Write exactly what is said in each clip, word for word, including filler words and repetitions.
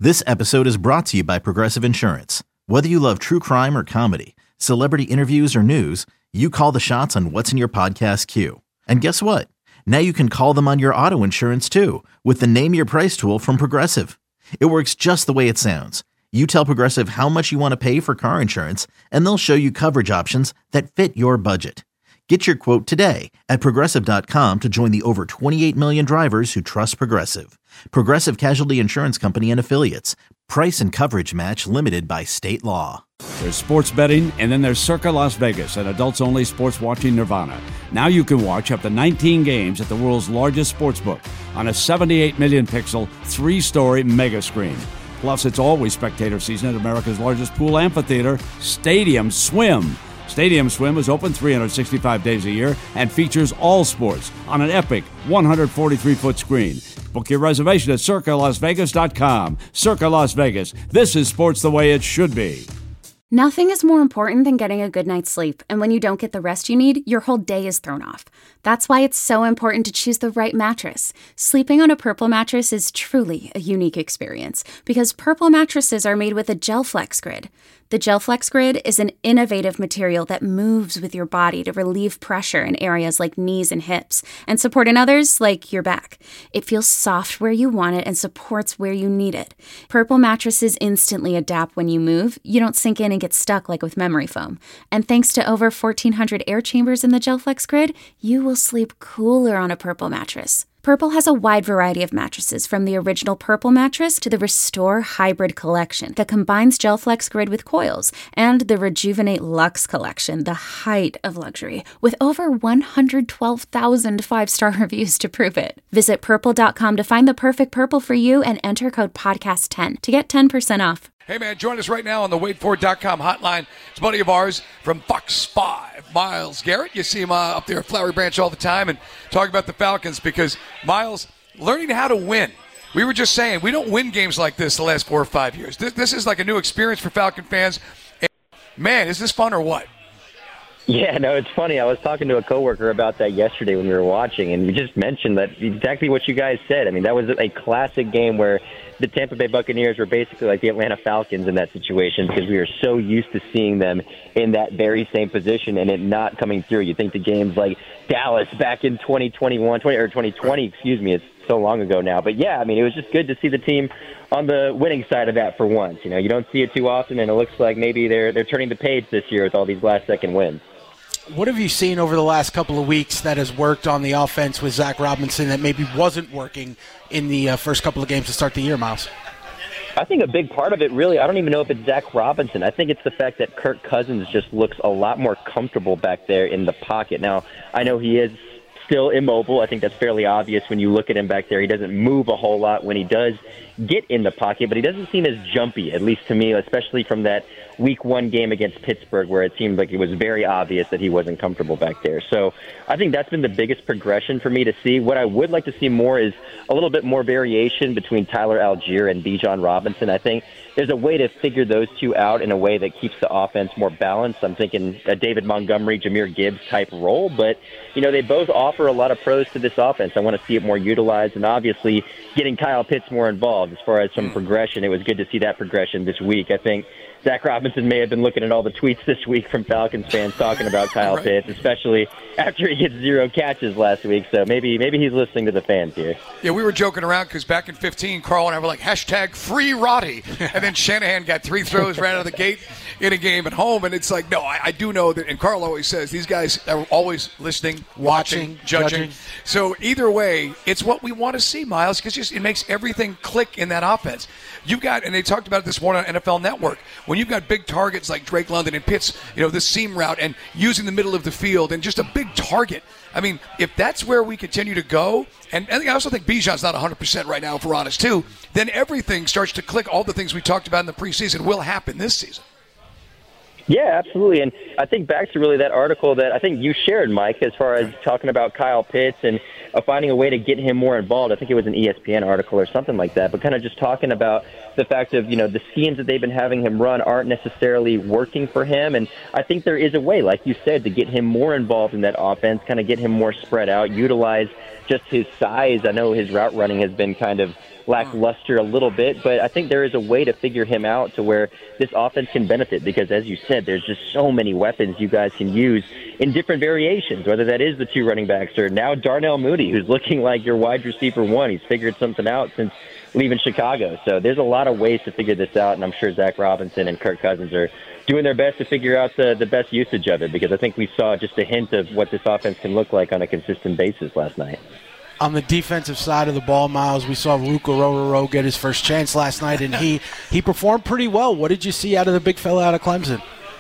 This episode is brought to you by Progressive Insurance. Whether you love true crime or comedy, celebrity interviews or news, you call the shots on what's in your podcast queue. And guess what? Now you can call them on your auto insurance too with the Name Your Price tool from Progressive. It works just the way it sounds. You tell Progressive how much you want to pay for car insurance, and they'll show you coverage options that fit your budget. Get your quote today at Progressive dot com to join the over twenty-eight million drivers who trust Progressive. Progressive Casualty Insurance Company and Affiliates. Price and coverage match limited by state law. There's sports betting, and then there's Circa Las Vegas, an adults-only sports watching nirvana. Now you can watch up to nineteen games at the world's largest sportsbook on a seventy-eight million pixel, three-story mega screen. Plus, it's always spectator season at America's largest pool amphitheater, Stadium Swim. Stadium Swim is open three hundred sixty-five days a year and features all sports on an epic one hundred forty-three foot screen. Book your reservation at Circa Las Vegas dot com. Circa Las Vegas. This is sports the way it should be. Nothing is more important than getting a good night's sleep, and when you don't get the rest you need, your whole day is thrown off. That's why it's so important to choose the right mattress. Sleeping on a Purple mattress is truly a unique experience because Purple mattresses are made with a GelFlex Grid. The GelFlex Grid is an innovative material that moves with your body to relieve pressure in areas like knees and hips and support in others like your back. It feels soft where you want it and supports where you need it. Purple mattresses instantly adapt when you move. You don't sink in and get stuck like with memory foam. And thanks to over fourteen hundred air chambers in the GelFlex Grid, you will sleep cooler on a Purple mattress. Purple has a wide variety of mattresses, from the original Purple mattress to the Restore Hybrid collection that combines GelFlex Grid with coils, and the Rejuvenate Luxe collection, the height of luxury, with over one hundred twelve thousand five-star reviews to prove it. Visit purple dot com to find the perfect Purple for you and enter code podcast ten to get ten percent off. Hey, man, join us right now on the wait for it dot com hotline. It's a buddy of ours from Fox five, Myles Garrett. You see him uh, up there at Flowery Branch all the time and talk about the Falcons because, Myles, learning how to win. We were just saying, we don't win games like this the last four or five years. This, this is like a new experience for Falcon fans. And, man, is this fun or what? Yeah, no, it's funny. I was talking to a coworker about that yesterday when we were watching, and we just mentioned that exactly what you guys said. I mean, that was a classic game where the Tampa Bay Buccaneers were basically like the Atlanta Falcons in that situation because we were so used to seeing them in that very same position and it not coming through. You think the games like Dallas back in twenty twenty-one, twenty, or twenty twenty, excuse me, it's so long ago now. But, yeah, I mean, it was just good to see the team on the winning side of that for once. You know, you don't see it too often, and it looks like maybe they're they're turning the page this year with all these last-second wins. What have you seen over the last couple of weeks that has worked on the offense with Zach Robinson that maybe wasn't working in the uh, first couple of games to start the year, Myles? I think a big part of it, really, I don't even know if it's Zach Robinson. I think it's the fact that Kirk Cousins just looks a lot more comfortable back there in the pocket. Now, I know he is still immobile. I think that's fairly obvious when you look at him back there. He doesn't move a whole lot when he does get in the pocket, but he doesn't seem as jumpy, at least to me, especially from that week one game against Pittsburgh where it seemed like it was very obvious that he wasn't comfortable back there. So I think that's been the biggest progression for me to see. What I would like to see more is a little bit more variation between Tyler Algier and Bijan Robinson. I think there's a way to figure those two out in a way that keeps the offense more balanced. I'm thinking a David Montgomery, Jahmyr Gibbs type role, but you know, they both offer a lot of pros to this offense. I want to see it more utilized, and obviously getting Kyle Pitts more involved as far as some progression. It was good to see that progression this week. I think Zach Robinson may have been looking at all the tweets this week from Falcons fans talking about Kyle right. Pitts, especially after he gets zero catches last week. So maybe maybe he's listening to the fans here. Yeah, we were joking around because back in fifteen, Carl and I were like, hashtag free Roddy. And then Shanahan got three throws right out of the gate in a game at home. And it's like, no, I, I do know that. And Carl always says these guys are always listening, watching, watching judging. judging. So either way, it's what we want to see, Myles, because just it makes everything click in that offense. You've got, and they talked about it this morning on N F L Network, when you've got big targets like Drake London and Pitts, you know, this seam route and using the middle of the field and just a big target. I mean, if that's where we continue to go, and, and I also think Bijan's not one hundred percent right now, if we're honest, too, then everything starts to click. All the things we talked about in the preseason will happen this season. Yeah, absolutely. And I think back to really that article that I think you shared, Mike, as far as talking about Kyle Pitts and uh, finding a way to get him more involved. I think it was an E S P N article or something like that, but kind of just talking about the fact of, you know, the schemes that they've been having him run aren't necessarily working for him. And I think there is a way, like you said, to get him more involved in that offense, kind of get him more spread out, utilize just his size. I know his route running has been kind of lackluster a little bit, but I think there is a way to figure him out to where this offense can benefit because, as you said, there's just so many weapons you guys can use in different variations, whether that is the two running backs or now Darnell Mooney, who's looking like your wide receiver one. He's figured something out since leaving Chicago. So there's a lot of ways to figure this out, and I'm sure Zach Robinson and Kirk Cousins are doing their best to figure out the, the best usage of it because I think we saw just a hint of what this offense can look like on a consistent basis last night. On the defensive side of the ball, Miles, we saw Ruka Rororo get his first chance last night, and he, he performed pretty well. What did you see out of the big fella out of Clemson?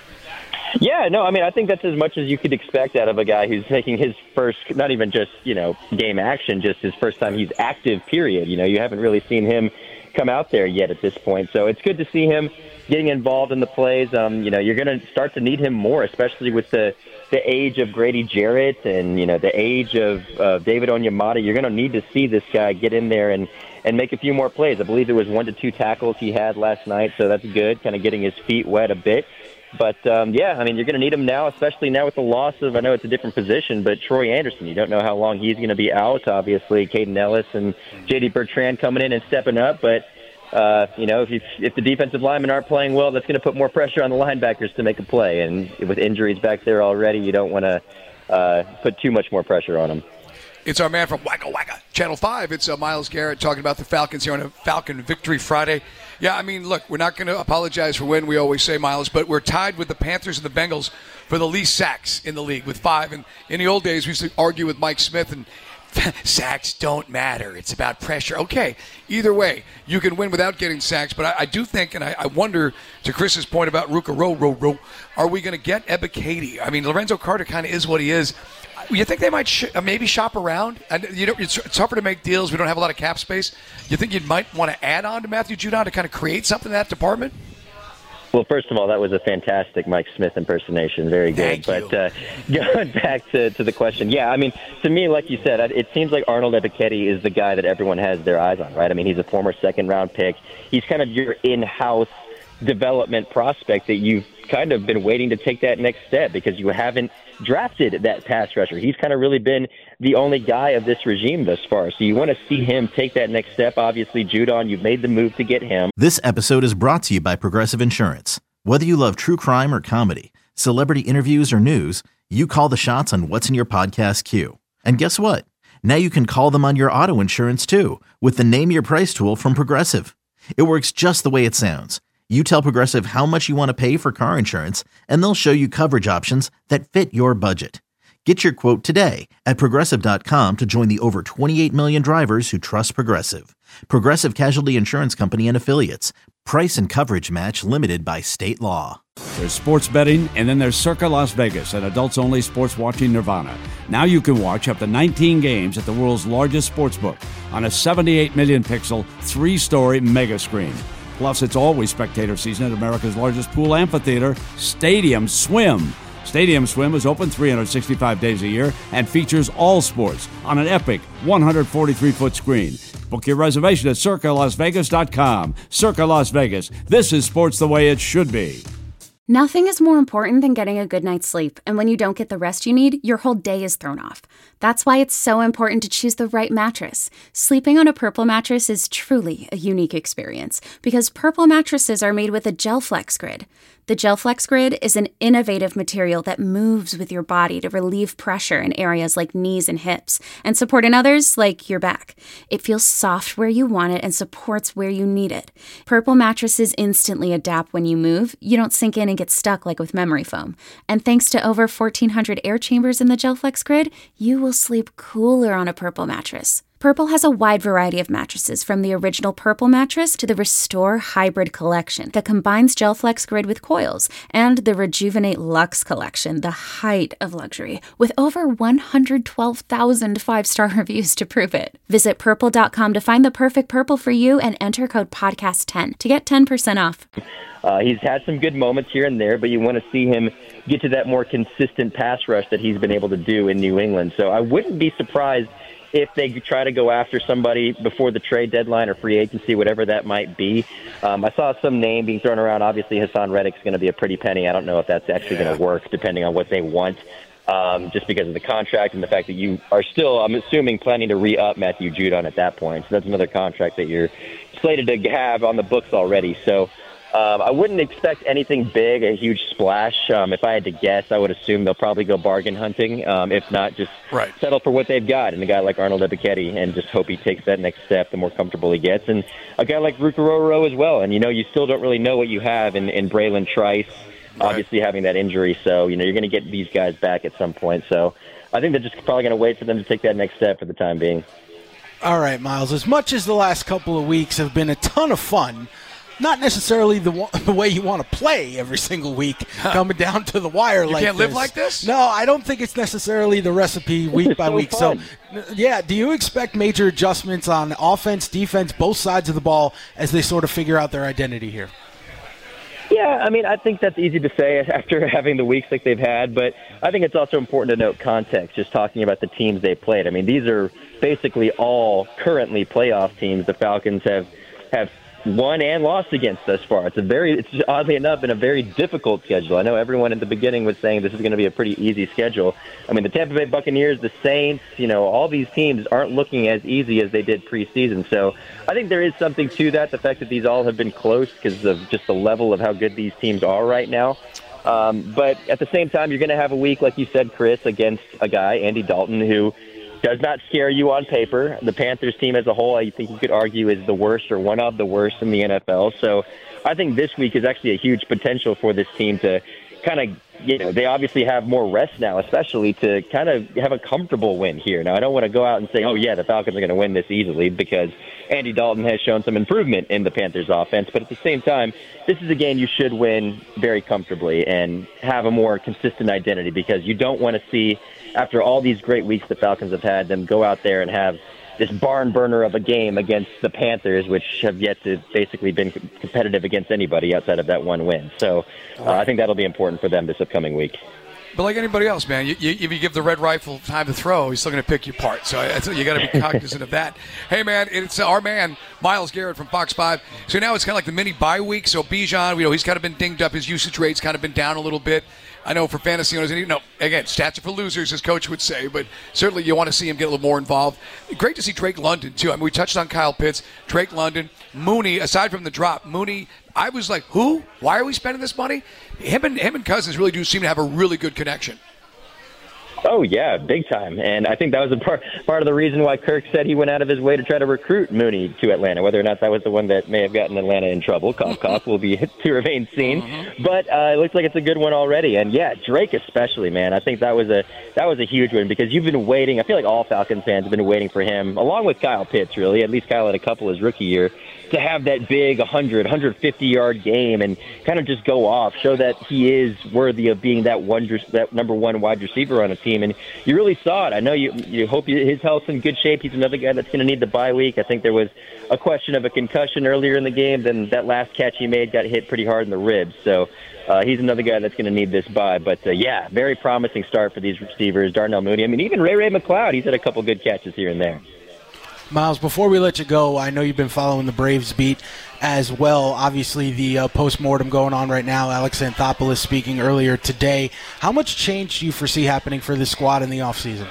Yeah, no, I mean, I think that's as much as you could expect out of a guy who's making his first, not even just, you know, game action, just his first time he's active, period. You know, you haven't really seen him come out there yet at this point. So it's good to see him getting involved in the plays. Um, you know, you're going to start to need him more, especially with the, the age of Grady Jarrett and, you know, the age of uh, David Onyemata. You're going to need to see this guy get in there and, and make a few more plays. I believe it was one to two tackles he had last night, so that's good, kind of getting his feet wet a bit. But, um, yeah, I mean, you're going to need him now, especially now with the loss of, I know it's a different position, but Troy Anderson. You don't know how long he's going to be out. Obviously, Caden Ellis and J D Bertrand coming in and stepping up. But, uh, you know, if, you, if the defensive linemen aren't playing well, that's going to put more pressure on the linebackers to make a play. And with injuries back there already, you don't want to uh, put too much more pressure on them. It's our man from Wagga Wagga, Channel five. It's uh, Myles Garrett talking about the Falcons here on a Falcon Victory Friday. Yeah, I mean, look, we're not going to apologize for when we always say, Myles, but we're tied with the Panthers and the Bengals for the least sacks in the league with five. And in the old days, we used to argue with Mike Smith, and sacks don't matter. It's about pressure. Okay, either way, you can win without getting sacks. But I, I do think, and I, I wonder, to Chris's point about Ruka Rororo, are we going to get Ebiketie? I mean, Lorenzo Carter kind of is what he is. You think they might sh- maybe shop around? And you know, it's, it's tougher to make deals. We don't have a lot of cap space. You think you might want to add on to Matthew Judon to kind of create something in that department? Well, first of all, that was a fantastic Mike Smith impersonation. Very good. Thank but uh, going back to, to the question, yeah, I mean, to me, like you said, it seems like Arnold Ebiketie is the guy that everyone has their eyes on, right? I mean, he's a former second-round pick. He's kind of your in-house development prospect that you've kind of been waiting to take that next step because you haven't drafted that pass rusher. He's kind of really been the only guy of this regime thus far. So you want to see him take that next step. Obviously, Judon, you've made the move to get him. This episode is brought to you by Progressive Insurance. Whether you love true crime or comedy, celebrity interviews or news, you call the shots on what's in your podcast queue. And guess what? Now you can call them on your auto insurance too with the Name Your Price tool from Progressive. It works just the way it sounds. You tell Progressive how much you want to pay for car insurance, and they'll show you coverage options that fit your budget. Get your quote today at Progressive dot com to join the over twenty-eight million drivers who trust Progressive. Progressive Casualty Insurance Company and Affiliates. Price and coverage match limited by state law. There's sports betting, and then there's Circa Las Vegas, an adults-only sports watching nirvana. Now you can watch up to nineteen games at the world's largest sportsbook on a seventy-eight million pixel, three-story mega screen. Plus, it's always spectator season at America's largest pool amphitheater, Stadium Swim. Stadium Swim is open three hundred sixty-five days a year and features all sports on an epic one hundred forty-three foot screen. Book your reservation at Circa Las Vegas dot com. Circa Las Vegas. This is sports the way it should be. Nothing is more important than getting a good night's sleep, and when you don't get the rest you need, your whole day is thrown off. That's why it's so important to choose the right mattress. Sleeping on a Purple mattress is truly a unique experience, because Purple mattresses are made with a GelFlex Grid. The GelFlex Grid is an innovative material that moves with your body to relieve pressure in areas like knees and hips, and support in others like your back. It feels soft where you want it and supports where you need it. Purple mattresses instantly adapt when you move. You don't sink in and get stuck like with memory foam. And thanks to over fourteen hundred air chambers in the GelFlex Grid, you will sleep cooler on a Purple mattress. Purple has a wide variety of mattresses, from the original Purple mattress to the Restore Hybrid collection that combines GelFlex Grid with coils, and the Rejuvenate Luxe collection, the height of luxury, with over one hundred twelve thousand five-star reviews to prove it. Visit purple dot com to find the perfect Purple for you and enter code podcast ten to get ten percent off. Uh, he's had some good moments here and there, but you want to see him get to that more consistent pass rush that he's been able to do in New England. So I wouldn't be surprised if they try to go after somebody before the trade deadline or free agency, whatever that might be. Um, I saw some name being thrown around. Obviously, Hassan Reddick's going to be a pretty penny. I don't know if that's actually yeah. going to work, depending on what they want. um, just because of the contract and the fact that you are still, I'm assuming, planning to re-up Matthew Judon at that point. So that's another contract that you're slated to have on the books already. So um, I wouldn't expect anything big, a huge splash. Um, if I had to guess, I would assume they'll probably go bargain hunting. Um, if not, just right. settle for what they've got. And a guy like Arnold Ebiketie, and just hope he takes that next step the more comfortable he gets. And a guy like Rukorowo as well. And, you know, you still don't really know what you have in, in Braylon Trice, right. obviously having that injury. So, you know, you're going to get these guys back at some point. So I think they're just probably going to wait for them to take that next step for the time being. All right, Miles, as much as the last couple of weeks have been a ton of fun, not necessarily the the way you want to play every single week, coming down to the wire you like this. You can't live like this? No, I don't think it's necessarily the recipe week by so week. Fun. So, yeah, do you expect major adjustments on offense, defense, both sides of the ball as they sort of figure out their identity here? Yeah, I mean, I think that's easy to say after having the weeks like they've had, but I think it's also important to note context, just talking about the teams they played. I mean, these are basically all currently playoff teams the Falcons have have won and lost against thus far. It's a very, it's oddly enough, been a very difficult schedule. I know everyone at the beginning was saying this is going to be a pretty easy schedule. I mean, the Tampa Bay Buccaneers, the Saints, you know, all these teams aren't looking as easy as they did preseason. So I think there is something to that, the fact that these all have been close because of just the level of how good these teams are right now. Um, but at the same time, you're going to have a week, like you said, Chris, against a guy, Andy Dalton, who does not scare you on paper. The Panthers team as a whole, I think you could argue, is the worst or one of the worst in the N F L. So I think this week is actually a huge potential for this team to kind of, you know, they obviously have more rest now, especially to kind of have a comfortable win here. Now, I don't want to go out and say, oh, yeah, the Falcons are going to win this easily because Andy Dalton has shown some improvement in the Panthers offense. But at the same time, this is a game you should win very comfortably and have a more consistent identity because you don't want to see, after all these great weeks the Falcons have had, them go out there and have this barn burner of a game against the Panthers, which have yet to basically been competitive against anybody outside of that one win. So uh, I think that'll be important for them this upcoming week. But like anybody else, man, you, you, if you give the red rifle time to throw, he's still going to pick you apart. So I, you got to be cognizant of that. Hey, man, it's our man, Myles Garrett from Fox five. So now it's kind of like the mini bye week. So Bijan, you know, he's kind of been dinged up. His usage rate's kind of been down a little bit. I know for fantasy owners, and you know, again, stats are for losers, as Coach would say, but certainly you want to see him get a little more involved. Great to see Drake London, too. I mean, we touched on Kyle Pitts, Drake London, Mooney, aside from the drop, Mooney, I was like, who? Why are we spending this money? Him and, him and Cousins really do seem to have a really good connection. Oh, yeah, big time. And I think that was a part, part of the reason why Kirk said he went out of his way to try to recruit Mooney to Atlanta. Whether or not that was the one that may have gotten Atlanta in trouble, cough, cough, will be to remain seen. Mm-hmm. But uh, it looks like it's a good one already. And, yeah, Drake especially, man. I think that was a that was a huge one because you've been waiting. I feel like all Falcons fans have been waiting for him, along with Kyle Pitts, really. At least Kyle had a couple his rookie year, to have that big one hundred, one fifty-yard game and kind of just go off, show that he is worthy of being that one, that number one wide receiver on a team. And you really saw it. I know you you hope his health's in good shape. He's another guy that's going to need the bye week. I think there was a question of a concussion earlier in the game. Then that last catch he made got hit pretty hard in the ribs. So uh, he's another guy that's going to need this bye. But, uh, yeah, very promising start for these receivers. Darnell Mooney. I mean, even Ray Ray McCloud, he's had a couple good catches here and there. Miles, before we let you go, I know you've been following the Braves beat as well. Obviously, the uh, post-mortem going on right now. Alex Anthopoulos speaking earlier today. How much change do you foresee happening for this squad in the offseason?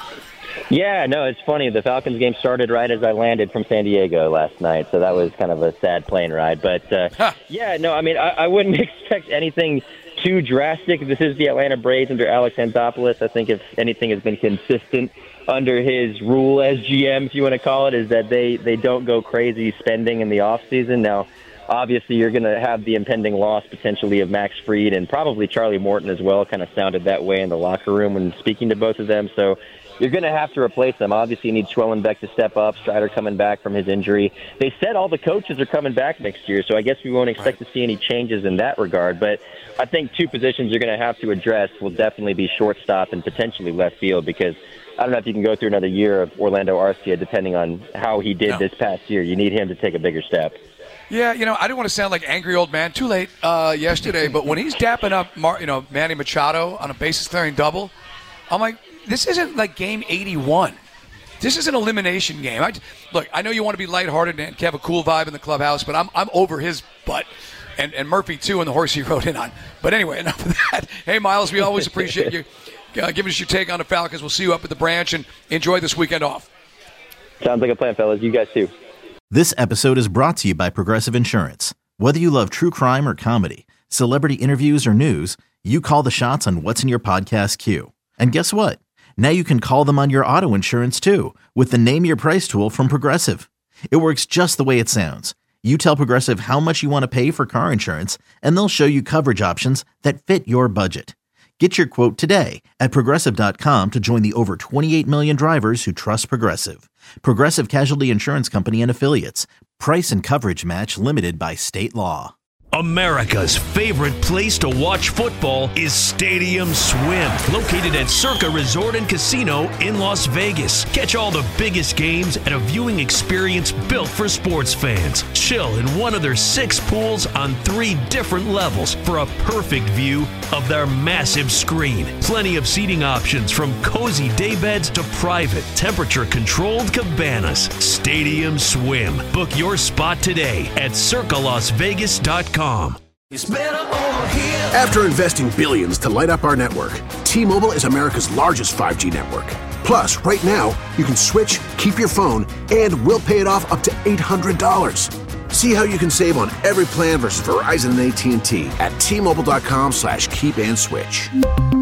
Yeah, no, it's funny. The Falcons game started right as I landed from San Diego last night, so that was kind of a sad plane ride. But, uh, huh. yeah, no, I mean, I, I wouldn't expect anything too drastic. This is the Atlanta Braves under Alex Anthopoulos. I think if anything has been consistent under his rule as G M, if you want to call it, is that they, they don't go crazy spending in the offseason. Now, obviously, you're going to have the impending loss potentially of Max Fried and probably Charlie Morton as well. Kind of sounded that way in the locker room when speaking to both of them. So you're going to have to replace them. Obviously, you need Schwellenbeck to step up. Strider coming back from his injury. They said all the coaches are coming back next year, so I guess we won't expect right. to see any changes in that regard. But I think two positions you're going to have to address will definitely be shortstop and potentially left field because I don't know if you can go through another year of Orlando Arcia depending on how he did no. this past year. You need him to take a bigger step. Yeah, you know, I didn't want to sound like angry old man. Too late uh, yesterday, but when he's dapping up, Mar- you know, Manny Machado on a bases clearing double, I'm like, this isn't like game eighty-one. This is an elimination game. I, look, I know you want to be lighthearted and have a cool vibe in the clubhouse, but I'm I'm over his butt. And, and Murphy, too, and the horse he rode in on. But anyway, enough of that. Hey, Miles, we always appreciate you. uh, giving us your take on the Falcons. We'll see you up at the branch, and enjoy this weekend off. Sounds like a plan, fellas. You guys too. This episode is brought to you by Progressive Insurance. Whether you love true crime or comedy, celebrity interviews or news, you call the shots on what's in your podcast queue. And guess what? Now you can call them on your auto insurance too with the Name Your Price tool from Progressive. It works just the way it sounds. You tell Progressive how much you want to pay for car insurance, and they'll show you coverage options that fit your budget. Get your quote today at Progressive dot com to join the over twenty-eight million drivers who trust Progressive. Progressive Casualty Insurance Company and Affiliates. Price and coverage match limited by state law. America's favorite place to watch football is Stadium Swim, located at Circa Resort and Casino in Las Vegas. Catch all the biggest games at a viewing experience built for sports fans. Chill in one of their six pools on three different levels for a perfect view of their massive screen. Plenty of seating options from cozy daybeds to private, temperature-controlled cabanas. Stadium Swim. Book your spot today at circa las vegas dot com. After investing billions to light up our network, T-Mobile is America's largest five G network. Plus, right now, you can switch, keep your phone, and we'll pay it off up to eight hundred dollars. See how you can save on every plan versus Verizon and A T and T at T-Mobile.com slash keep and switch.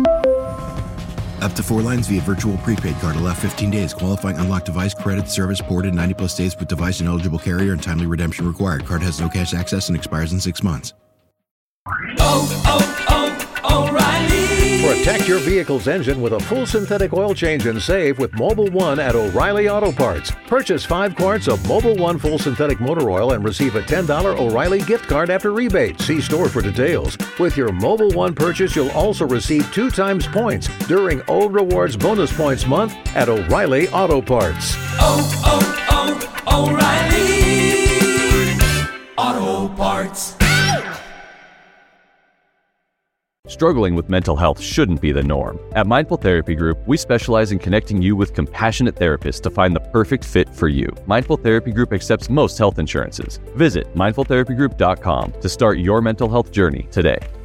Up to four lines via virtual prepaid card. Allow fifteen days. Qualifying unlocked device credit service ported ninety plus days with device and eligible carrier and timely redemption required. Card has no cash access and expires in six months. Oh, oh, oh, O'Reilly. Protect your vehicle's engine with a full synthetic oil change and save with Mobil one at O'Reilly Auto Parts. Purchase five quarts of Mobil one full synthetic motor oil and receive a ten dollars O'Reilly gift card after rebate. See store for details. With your Mobil one purchase, you'll also receive two times points during O Rewards Bonus Points Month at O'Reilly Auto Parts. Oh, oh, oh, O'Reilly Auto Parts. Struggling with mental health shouldn't be the norm. At Mindful Therapy Group, we specialize in connecting you with compassionate therapists to find the perfect fit for you. Mindful Therapy Group accepts most health insurances. Visit mindful therapy group dot com to start your mental health journey today.